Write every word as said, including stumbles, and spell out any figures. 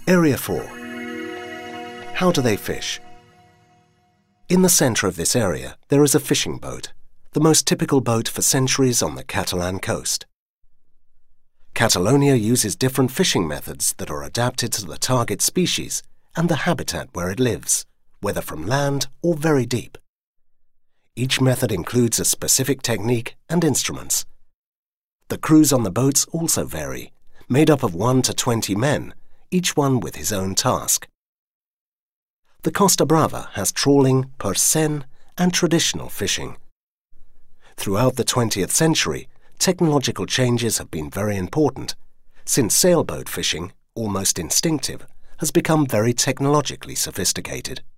Area four. How do they fish? In the centre of this area, there is a fishing boat, the most typical boat for centuries on the Catalan coast. Catalonia uses different fishing methods that are adapted to the target species and the habitat where it lives, whether from land or very deep. Each method includes a specific technique and instruments. The crews on the boats also vary, made up of one to twenty men, each one with his own task. The Costa Brava has trawling, per sen, and traditional fishing. Throughout the twentieth century, technological changes have been very important, since sailboat fishing, almost instinctive, has become very technologically sophisticated.